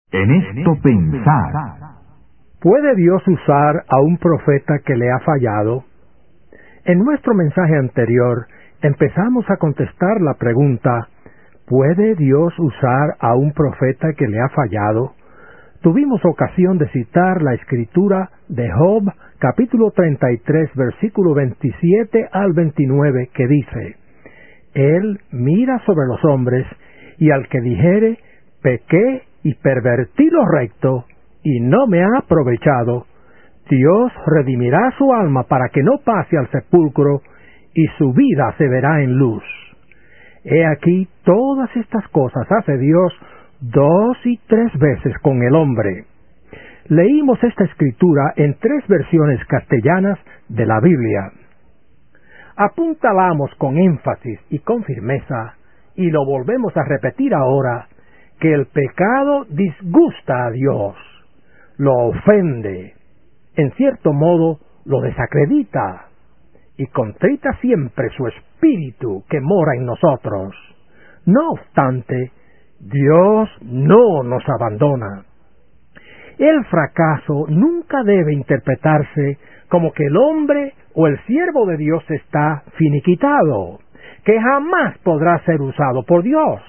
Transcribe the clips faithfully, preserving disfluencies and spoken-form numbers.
En esto pensar. ¿Puede Dios usar a un profeta que le ha fallado? En nuestro mensaje anterior empezamos a contestar la pregunta, ¿puede Dios usar a un profeta que le ha fallado? Tuvimos ocasión de citar la escritura de Job, capítulo treinta y tres, versículo veintisiete al veintinueve, que dice, Él mira sobre los hombres, y al que dijere, pequé y pervertí lo recto, y no me ha aprovechado, Dios redimirá su alma para que no pase al sepulcro, y su vida se verá en luz. He aquí, todas estas cosas hace Dios dos y tres veces con el hombre. Leímos esta escritura en tres versiones castellanas de la Biblia. Apuntalamos con énfasis y con firmeza, y lo volvemos a repetir ahora, que el pecado disgusta a Dios, lo ofende, en cierto modo lo desacredita, y contrita siempre su espíritu que mora en nosotros. No obstante, Dios no nos abandona. El fracaso nunca debe interpretarse como que el hombre o el siervo de Dios está finiquitado, que jamás podrá ser usado por Dios.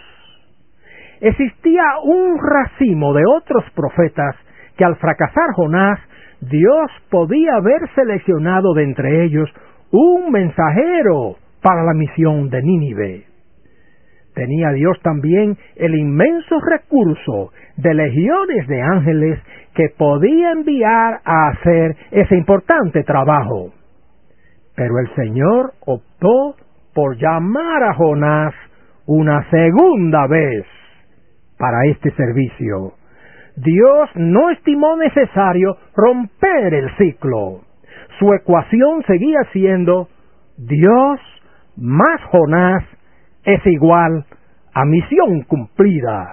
Existía un racimo de otros profetas que al fracasar Jonás, Dios podía haber seleccionado de entre ellos un mensajero para la misión de Nínive. Tenía Dios también el inmenso recurso de legiones de ángeles que podía enviar a hacer ese importante trabajo. Pero el Señor optó por llamar a Jonás una segunda vez para este servicio. Dios no estimó necesario romper el ciclo. Su ecuación seguía siendo Dios más Jonás es igual a misión cumplida.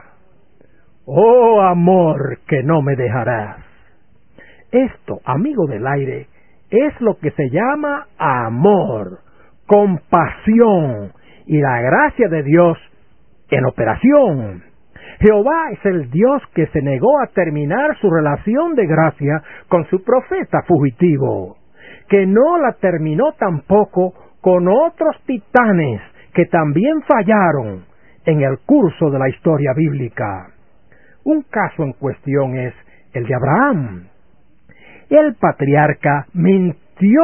Oh amor que no me dejarás. Esto, amigo del aire, es lo que se llama amor, compasión y la gracia de Dios en operación. Jehová es el Dios que se negó a terminar su relación de gracia con su profeta fugitivo, que no la terminó tampoco con otros titanes que también fallaron en el curso de la historia bíblica. Un caso en cuestión es el de Abraham. El patriarca mintió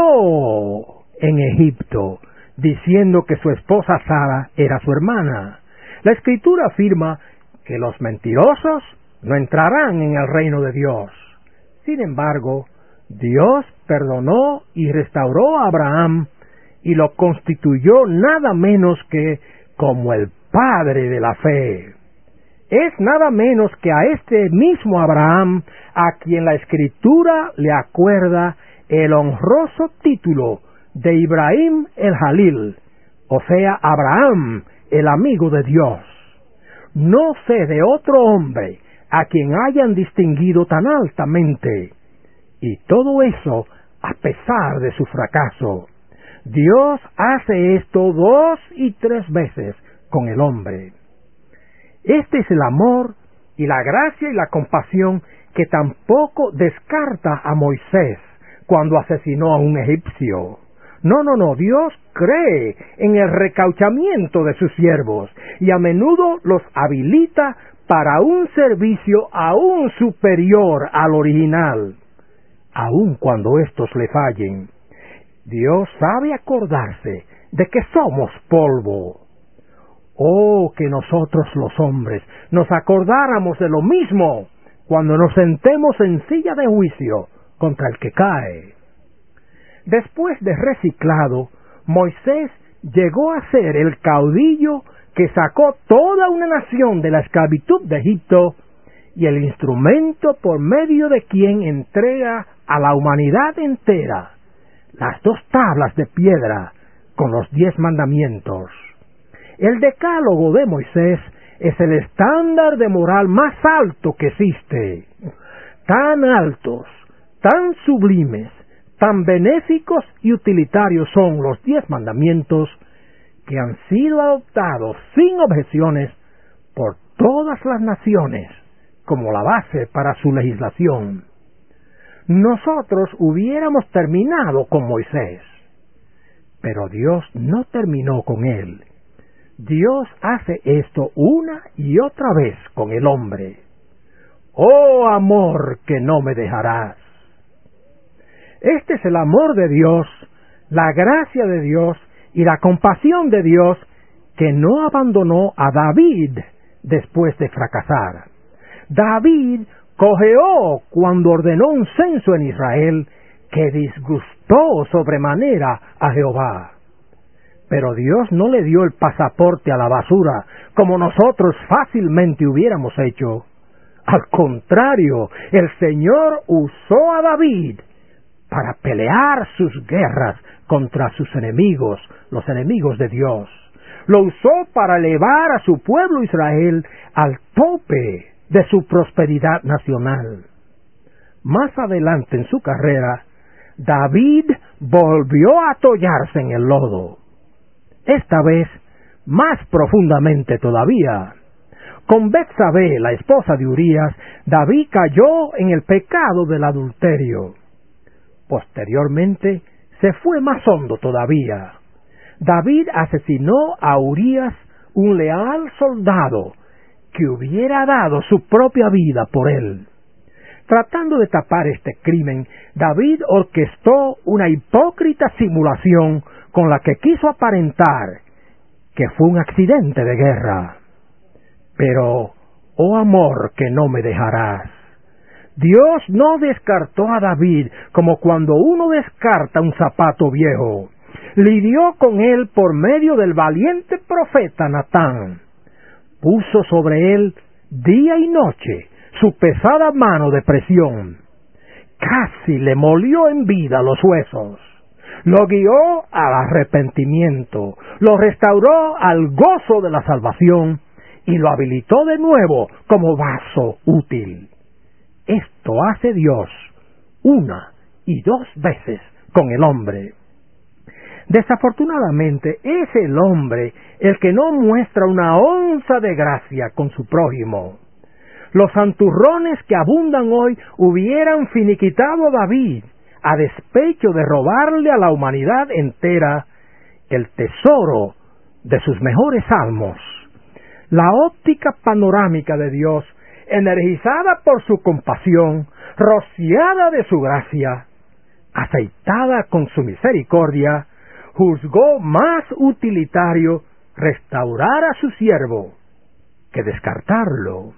en Egipto, diciendo que su esposa Sara era su hermana. La Escritura afirma que los mentirosos no entrarán en el reino de Dios. Sin embargo, Dios perdonó y restauró a Abraham y lo constituyó nada menos que como el padre de la fe. Es nada menos que a este mismo Abraham a quien la Escritura le acuerda el honroso título de Ibrahim el Jalil, o sea, Abraham, el amigo de Dios. No sé de otro hombre a quien hayan distinguido tan altamente. Y todo eso a pesar de su fracaso. Dios hace esto dos y tres veces con el hombre. Este es el amor y la gracia y la compasión que tampoco descarta a Moisés cuando asesinó a un egipcio. No, no, no, Dios cree en el recauchamiento de sus siervos y a menudo los habilita para un servicio aún superior al original, aun cuando éstos le fallen. Dios sabe acordarse de que somos polvo. Oh, que nosotros los hombres nos acordáramos de lo mismo cuando nos sentemos en silla de juicio contra el que cae. Después de reciclado, Moisés llegó a ser el caudillo que sacó toda una nación de la esclavitud de Egipto y el instrumento por medio de quien entrega a la humanidad entera las dos tablas de piedra con los diez mandamientos. El decálogo de Moisés es el estándar de moral más alto que existe. Tan altos, tan sublimes, tan benéficos y utilitarios son los diez mandamientos que han sido adoptados sin objeciones por todas las naciones como la base para su legislación. Nosotros hubiéramos terminado con Moisés, pero Dios no terminó con él. Dios hace esto una y otra vez con el hombre. ¡Oh amor que no me dejarás! Este es el amor de Dios, la gracia de Dios y la compasión de Dios que no abandonó a David después de fracasar. David cojeó cuando ordenó un censo en Israel que disgustó sobremanera a Jehová. Pero Dios no le dio el pasaporte a la basura como nosotros fácilmente hubiéramos hecho. Al contrario, el Señor usó a David para pelear sus guerras contra sus enemigos, los enemigos de Dios. Lo usó para elevar a su pueblo Israel al tope de su prosperidad nacional. Más adelante en su carrera, David volvió a atollarse en el lodo. Esta vez, más profundamente todavía. Con Betsabé, la esposa de Urías, David cayó en el pecado del adulterio. Posteriormente, se fue más hondo todavía. David asesinó a Urías, un leal soldado, que hubiera dado su propia vida por él. Tratando de tapar este crimen, David orquestó una hipócrita simulación con la que quiso aparentar que fue un accidente de guerra. Pero, oh amor que no me dejarás, Dios no descartó a David como cuando uno descarta un zapato viejo. Lidió con él por medio del valiente profeta Natán. Puso sobre él día y noche su pesada mano de presión. Casi le molió en vida los huesos. Lo guió al arrepentimiento, lo restauró al gozo de la salvación y lo habilitó de nuevo como vaso útil. Esto hace Dios una y dos veces con el hombre. Desafortunadamente es el hombre el que no muestra una onza de gracia con su prójimo. Los santurrones que abundan hoy hubieran finiquitado a David a despecho de robarle a la humanidad entera el tesoro de sus mejores salmos. La óptica panorámica de Dios, energizada por su compasión, rociada de su gracia, aceitada con su misericordia, juzgó más utilitario restaurar a su siervo que descartarlo.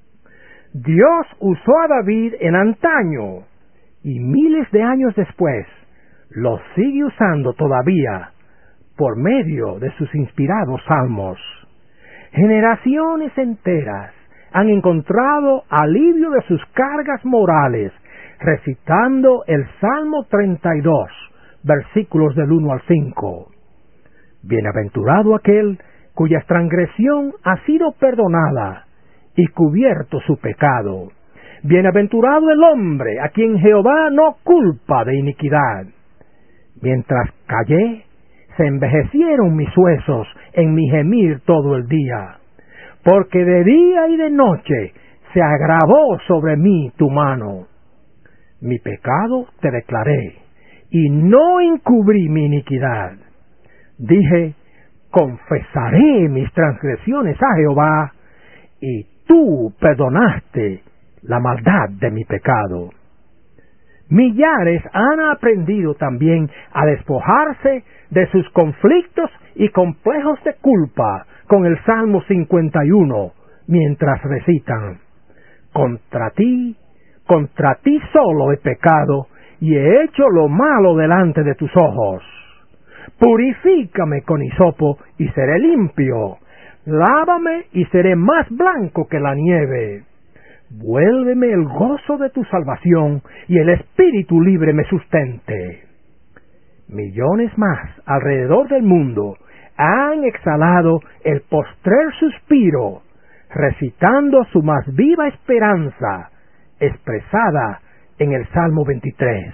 Dios usó a David en antaño y miles de años después lo sigue usando todavía por medio de sus inspirados salmos. Generaciones enteras han encontrado alivio de sus cargas morales recitando el Salmo treinta y dos, versículos del uno al cinco. Bienaventurado aquel cuya transgresión ha sido perdonada y cubierto su pecado. Bienaventurado el hombre a quien Jehová no culpa de iniquidad. Mientras callé, se envejecieron mis huesos en mi gemir todo el día, porque de día y de noche se agravó sobre mí tu mano. Mi pecado te declaré, y no encubrí mi iniquidad. Dije, confesaré mis transgresiones a Jehová, y tú perdonaste la maldad de mi pecado. Millares han aprendido también a despojarse de sus conflictos y complejos de culpa con el Salmo cincuenta y uno, mientras recitan, contra ti, contra ti solo he pecado, y he hecho lo malo delante de tus ojos. Purifícame con hisopo, y seré limpio. Lávame, y seré más blanco que la nieve. Vuélveme el gozo de tu salvación, y el espíritu libre me sustente. Millones más alrededor del mundo han exhalado el postrer suspiro, recitando su más viva esperanza, expresada en el Salmo veintitrés.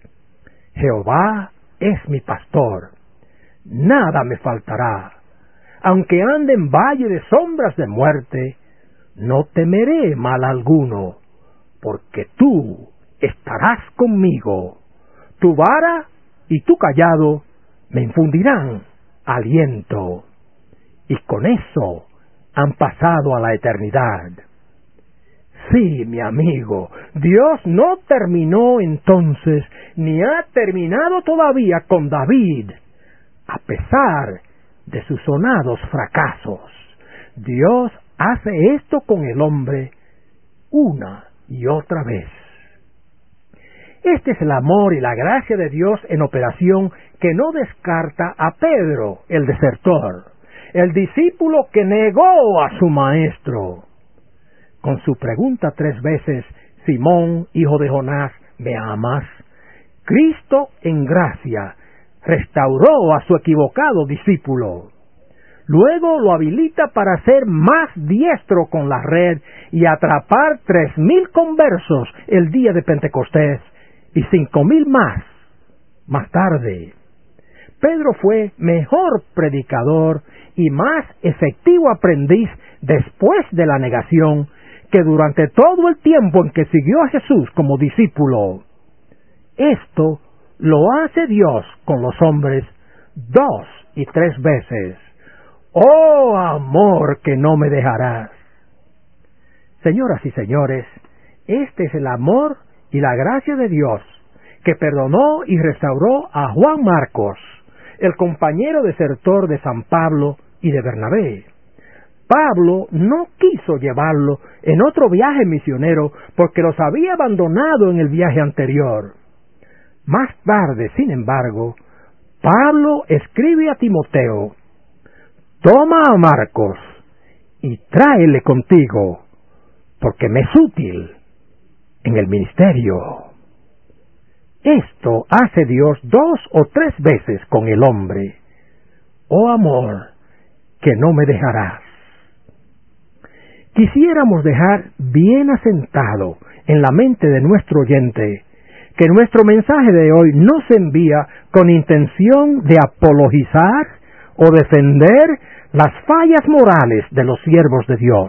Jehová es mi pastor, nada me faltará. Aunque ande en valle de sombras de muerte, no temeré mal alguno, porque tú estarás conmigo. Tu vara y tu cayado me infundirán aliento. Y con eso han pasado a la eternidad. Sí, mi amigo, Dios no terminó entonces, ni ha terminado todavía con David, a pesar de sus sonados fracasos. Dios hace esto con el hombre una y otra vez. Este es el amor y la gracia de Dios en operación que no descarta a Pedro, el desertor, el discípulo que negó a su maestro. Con su pregunta tres veces, Simón, hijo de Jonás, ¿me amas? Cristo en gracia restauró a su equivocado discípulo. Luego lo habilita para ser más diestro con la red y atrapar tres mil conversos el día de Pentecostés y cinco mil más más tarde. Pedro fue mejor predicador y más efectivo aprendiz después de la negación que durante todo el tiempo en que siguió a Jesús como discípulo. Esto lo hace Dios con los hombres dos y tres veces. ¡Oh, amor que no me dejarás! Señoras y señores, este es el amor y la gracia de Dios, que perdonó y restauró a Juan Marcos, el compañero desertor de San Pablo y de Bernabé. Pablo no quiso llevarlo en otro viaje misionero porque los había abandonado en el viaje anterior. Más tarde, sin embargo, Pablo escribe a Timoteo: «Toma a Marcos y tráele contigo, porque me es útil en el ministerio». Esto hace Dios dos o tres veces con el hombre. Oh amor, que no me dejarás. Quisiéramos dejar bien asentado en la mente de nuestro oyente que nuestro mensaje de hoy no se envía con intención de apologizar o defender las fallas morales de los siervos de Dios.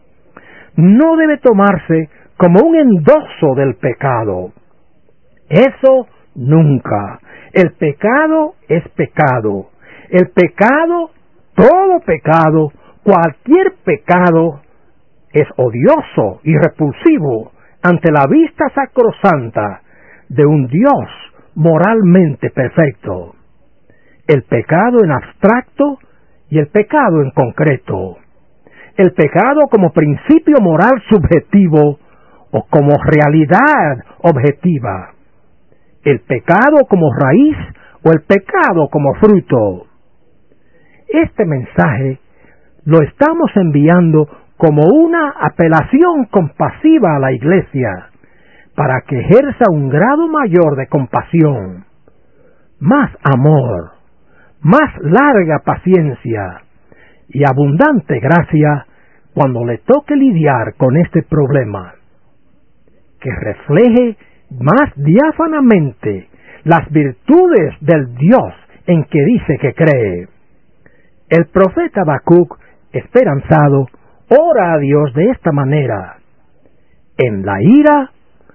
No debe tomarse como un endoso del pecado. Eso nunca. El pecado es pecado. El pecado, todo pecado, cualquier pecado, es odioso y repulsivo ante la vista sacrosanta de un Dios moralmente perfecto. El pecado en abstracto y el pecado en concreto. El pecado como principio moral subjetivo o como realidad objetiva. El pecado como raíz o el pecado como fruto. Este mensaje lo estamos enviando como una apelación compasiva a la Iglesia para que ejerza un grado mayor de compasión, más amor, más larga paciencia y abundante gracia cuando le toque lidiar con este problema, que refleje más diáfanamente las virtudes del Dios en que dice que cree. El profeta Habacuc, esperanzado, ora a Dios de esta manera: en la ira,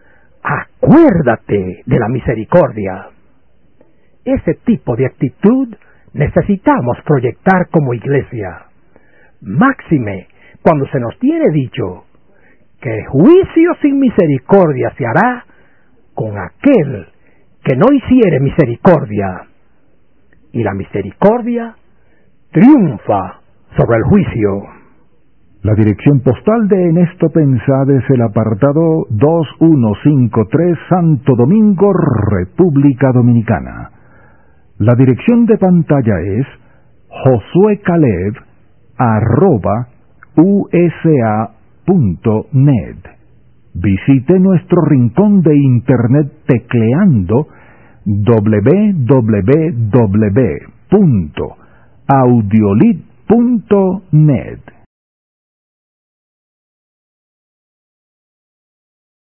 acuérdate de la misericordia. Ese tipo de actitud necesitamos proyectar como iglesia, máxime cuando se nos tiene dicho que juicio sin misericordia se hará con aquel que no hiciere misericordia, y la misericordia triunfa sobre el juicio. La dirección postal de En Esto Pensad es el apartado dos uno cinco tres, Santo Domingo, República Dominicana. La dirección de pantalla es josuecaleb arroba usa punto net. Visite nuestro rincón de internet tecleando doble u doble u doble u punto audiolib punto net.